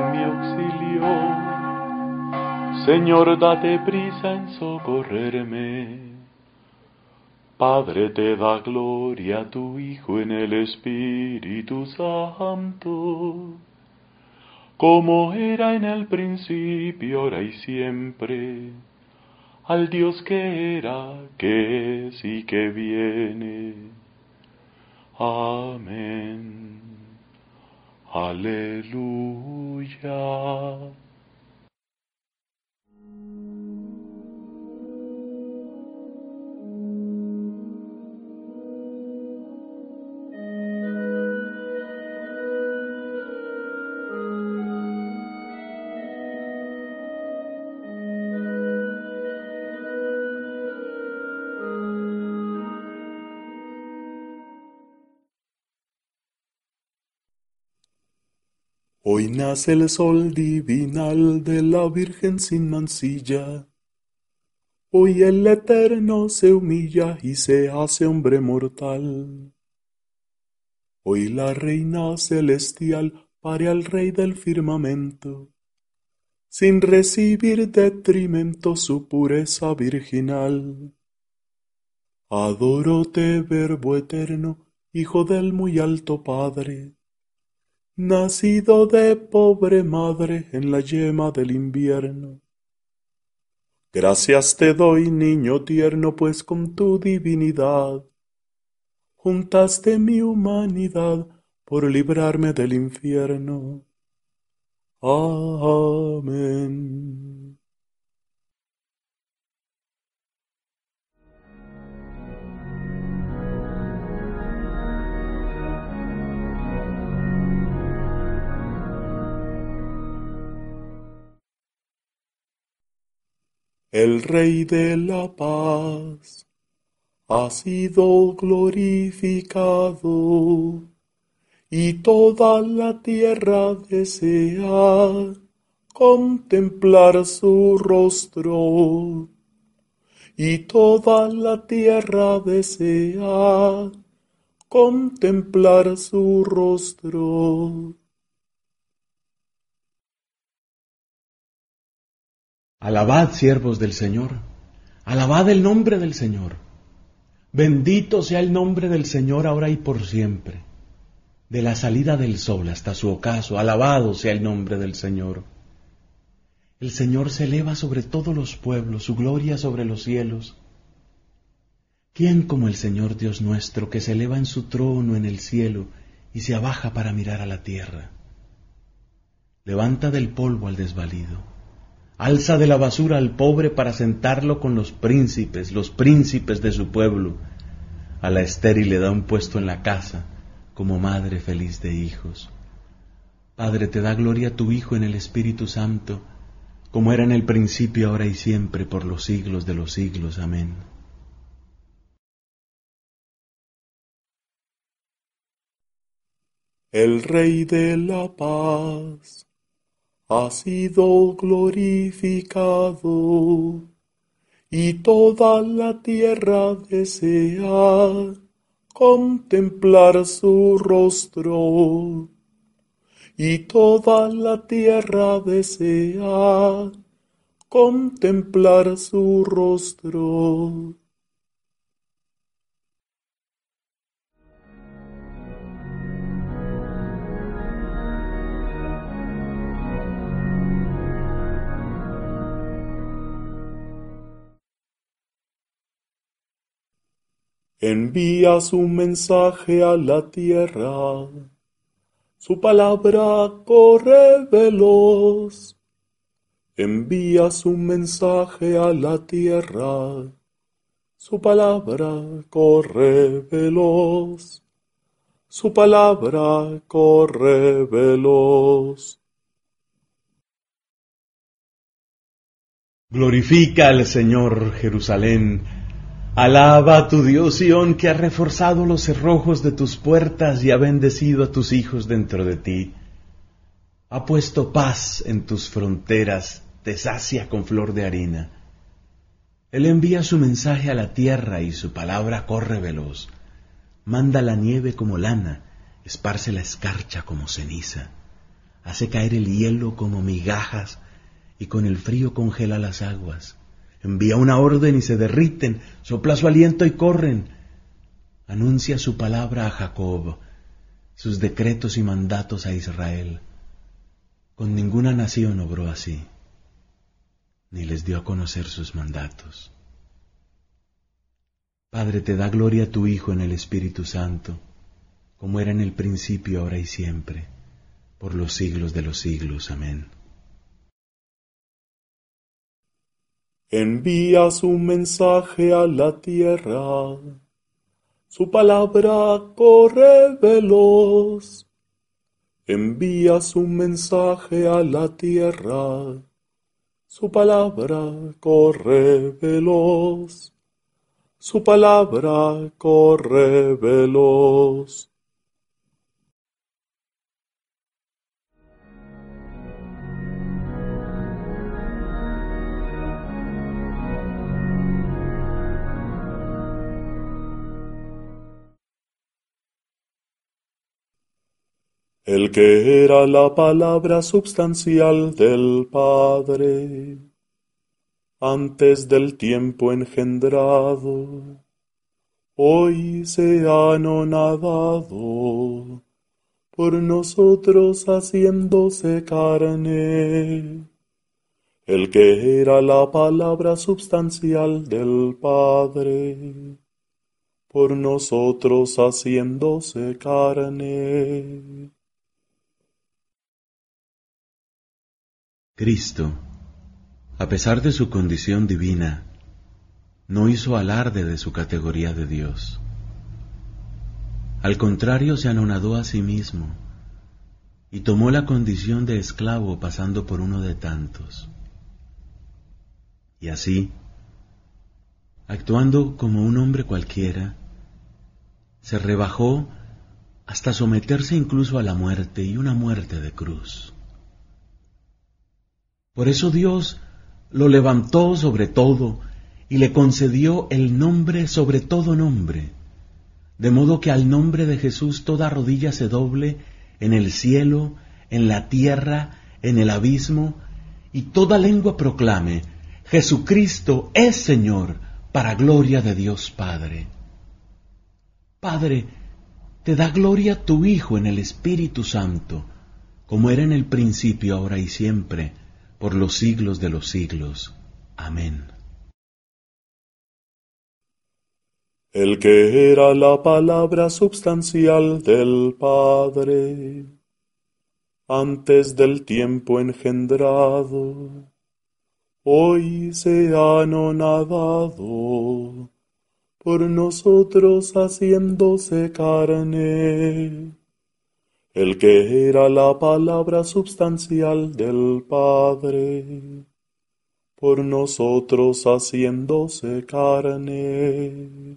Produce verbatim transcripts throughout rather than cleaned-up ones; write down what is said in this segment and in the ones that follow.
en mi auxilio. Señor, date prisa en socorrerme. Padre, te da gloria a tu Hijo en el Espíritu Santo, como era en el principio, ahora y siempre, al Dios que era, que es y que viene. Amén. Aleluya. Hoy nace el sol divinal de la Virgen sin mancilla. Hoy el Eterno se humilla y se hace hombre mortal. Hoy la Reina celestial pare al Rey del firmamento, sin recibir detrimento su pureza virginal. Adórote, Verbo eterno, Hijo del muy alto Padre, nacido de pobre madre en la yema del invierno. Gracias te doy, niño tierno, pues con tu divinidad juntaste mi humanidad por librarme del infierno. Amén. El Rey de la Paz ha sido glorificado, y toda la tierra desea contemplar su rostro, y toda la tierra desea contemplar su rostro. Alabad, siervos del Señor, alabad el nombre del Señor. Bendito sea el nombre del Señor ahora y por siempre. De la salida del sol hasta su ocaso, alabado sea el nombre del Señor. El Señor se eleva sobre todos los pueblos, su gloria sobre los cielos. ¿Quién como el Señor Dios nuestro, que se eleva en su trono en el cielo y se abaja para mirar a la tierra? Levanta del polvo al desvalido, alza de la basura al pobre para sentarlo con los príncipes, los príncipes de su pueblo. A la estéril le da un puesto en la casa, como madre feliz de hijos. Padre, te da gloria a tu Hijo en el Espíritu Santo, como era en el principio, ahora y siempre, por los siglos de los siglos. Amén. El Rey de la Paz ha sido glorificado, y toda la tierra desea contemplar su rostro, y toda la tierra desea contemplar su rostro. Envía su mensaje a la tierra, su palabra corre veloz. Envía su mensaje a la tierra, su palabra corre veloz. Su palabra corre veloz. Glorifica al Señor, Jerusalén. Alaba a tu Dios, Sión, que ha reforzado los cerrojos de tus puertas y ha bendecido a tus hijos dentro de ti. Ha puesto paz en tus fronteras, te sacia con flor de harina. Él envía su mensaje a la tierra y su palabra corre veloz. Manda la nieve como lana, esparce la escarcha como ceniza. hace caer el hielo como migajas y con el frío congela las aguas. Envía una orden y se derriten, sopla su aliento y corren. Anuncia su palabra a Jacob, sus decretos y mandatos a Israel. Con ninguna nación obró así, ni les dio a conocer sus mandatos. Padre, te da gloria a tu Hijo en el Espíritu Santo, como era en el principio, ahora y siempre, por los siglos de los siglos. Amén. Envía su mensaje a la tierra, su palabra corre veloz. Envía su mensaje a la tierra, su palabra corre veloz. Su palabra corre veloz. El que era la palabra substancial del Padre, antes del tiempo engendrado, hoy se ha anonadado, por nosotros haciéndose carne. El que era la palabra substancial del Padre, por nosotros haciéndose carne. Cristo, a pesar de su condición divina, no hizo alarde de su categoría de Dios. Al contrario, se anonadó a sí mismo y tomó la condición de esclavo, pasando por uno de tantos. Y así, actuando como un hombre cualquiera, se rebajó hasta someterse incluso a la muerte, y una muerte de cruz. Por eso Dios lo levantó sobre todo y le concedió el nombre sobre todo nombre, de modo que al nombre de Jesús toda rodilla se doble en el cielo, en la tierra, en el abismo, y toda lengua proclame: Jesucristo es Señor, para gloria de Dios Padre. Padre, te da gloria tu Hijo en el Espíritu Santo, como era en el principio, ahora y siempre, por los siglos de los siglos. Amén. El que era la palabra substancial del Padre, antes del tiempo engendrado, hoy se ha anonadado, por nosotros haciéndose carne. El que era la palabra substancial del Padre, por nosotros haciéndose carne.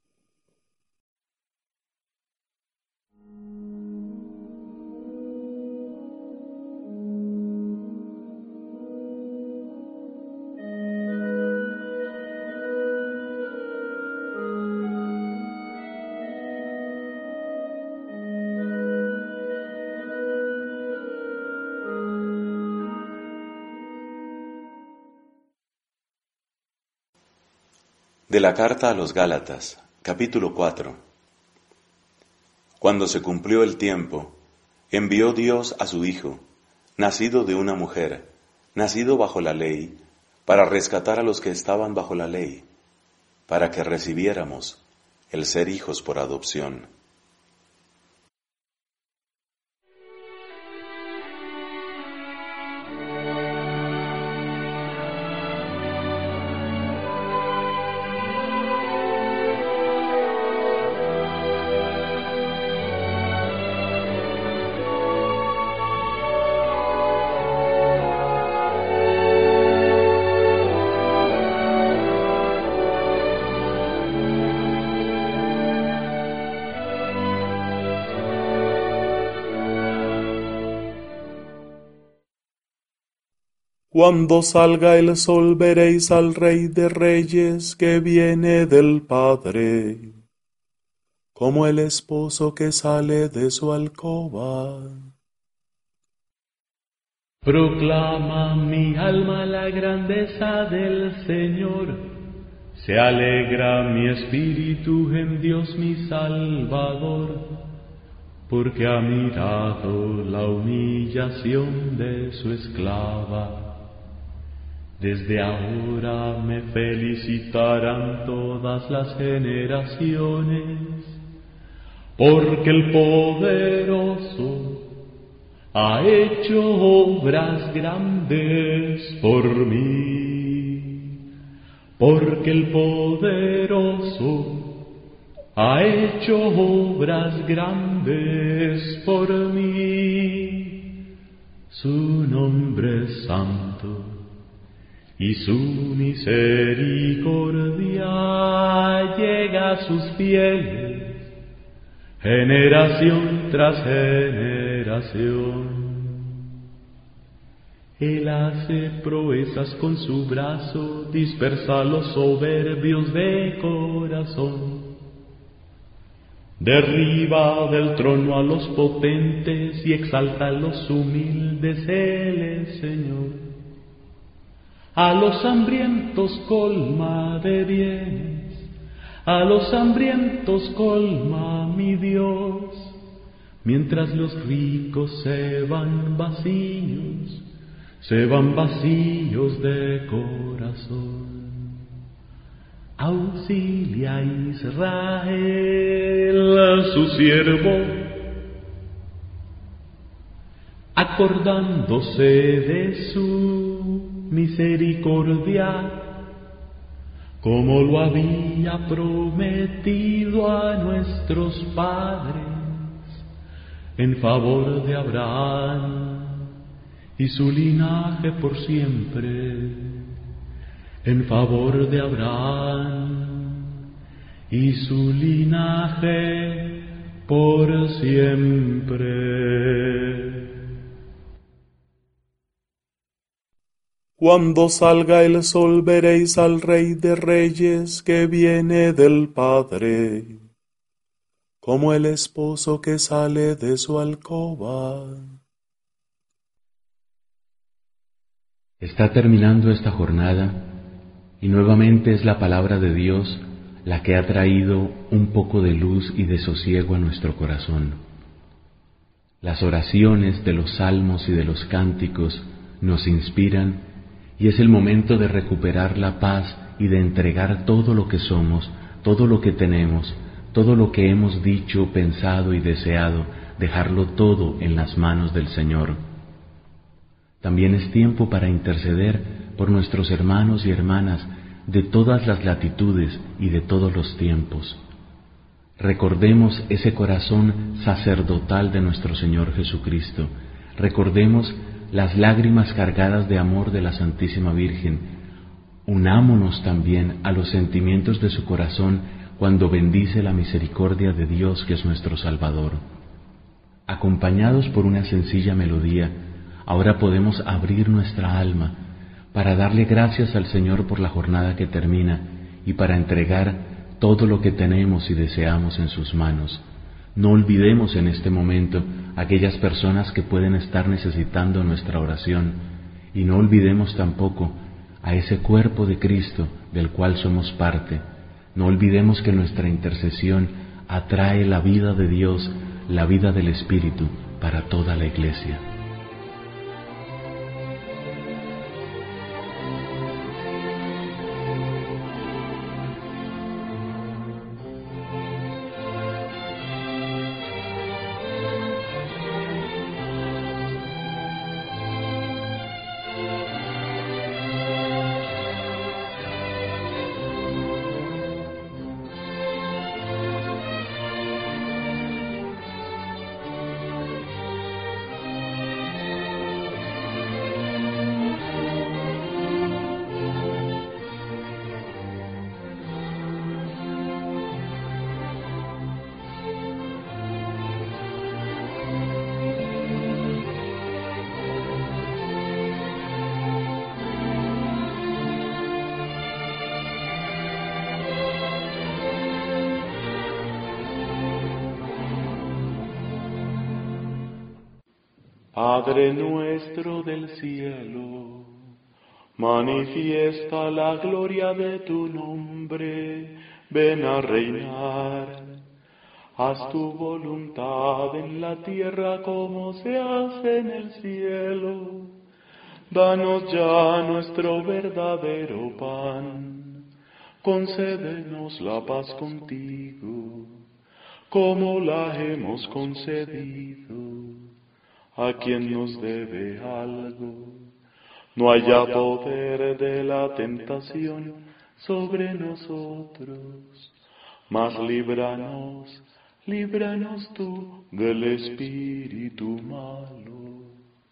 De la carta a los Gálatas, capítulo cuatro. Cuando se cumplió el tiempo, envió Dios a su Hijo, nacido de una mujer, nacido bajo la ley, para rescatar a los que estaban bajo la ley, para que recibiéramos el ser hijos por adopción. Cuando salga el sol veréis al Rey de Reyes que viene del Padre, como el esposo que sale de su alcoba. Proclama mi alma la grandeza del Señor. Se alegra mi espíritu en Dios mi Salvador, porque ha mirado la humillación de su esclava. Desde ahora me felicitarán todas las generaciones, porque el poderoso ha hecho obras grandes por mí, porque el poderoso ha hecho obras grandes por mí. Su nombre es santo y su misericordia llega a sus fieles, generación tras generación. Él hace proezas con su brazo, dispersa a los soberbios de corazón. Derriba del trono a los potentes y exalta a los humildes, Él es Señor. A los hambrientos colma de bienes, a los hambrientos colma mi Dios, mientras los ricos se van vacíos, se van vacíos de corazón. Auxilia a Israel, su siervo, acordándose de su misericordia, como lo había prometido a nuestros padres, en favor de Abraham y su linaje por siempre, en favor de Abraham y su linaje por siempre. Cuando salga el sol veréis al Rey de Reyes que viene del Padre, como el esposo que sale de su alcoba. Está terminando esta jornada y nuevamente es la palabra de Dios la que ha traído un poco de luz y de sosiego a nuestro corazón. Las oraciones de los salmos y de los cánticos nos inspiran y es el momento de recuperar la paz y de entregar todo lo que somos, todo lo que tenemos, todo lo que hemos dicho, pensado y deseado, dejarlo todo en las manos del Señor. También es tiempo para interceder por nuestros hermanos y hermanas de todas las latitudes y de todos los tiempos. Recordemos ese corazón sacerdotal de nuestro Señor Jesucristo. Recordemos las lágrimas cargadas de amor de la Santísima Virgen. Unámonos también a los sentimientos de su corazón cuando bendice la misericordia de Dios que es nuestro Salvador. Acompañados por una sencilla melodía, ahora podemos abrir nuestra alma para darle gracias al Señor por la jornada que termina y para entregar todo lo que tenemos y deseamos en sus manos. No olvidemos en este momento aquellas personas que pueden estar necesitando nuestra oración y no olvidemos tampoco a ese cuerpo de Cristo del cual somos parte. No olvidemos que nuestra intercesión atrae la vida de Dios, la vida del Espíritu para toda la Iglesia. Padre nuestro del cielo, manifiesta la gloria de tu nombre, ven a reinar. Haz tu voluntad en la tierra como se hace en el cielo. Danos ya nuestro verdadero pan. Concédenos la paz contigo, como la hemos concedido a quien nos debe algo. No haya poder de la tentación sobre nosotros, mas líbranos, líbranos tú del espíritu malo.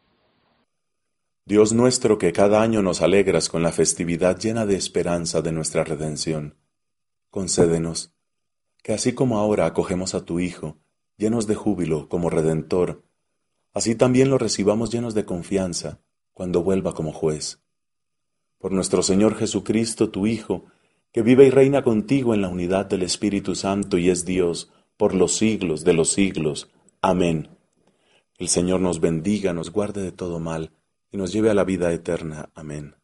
Dios nuestro, que cada año nos alegras con la festividad llena de esperanza de nuestra redención, concédenos que así como ahora acogemos a tu Hijo, llenos de júbilo como Redentor, así también lo recibamos llenos de confianza cuando vuelva como juez. Por nuestro Señor Jesucristo, tu Hijo, que vive y reina contigo en la unidad del Espíritu Santo y es Dios por los siglos de los siglos. Amén. El Señor nos bendiga, nos guarde de todo mal y nos lleve a la vida eterna. Amén.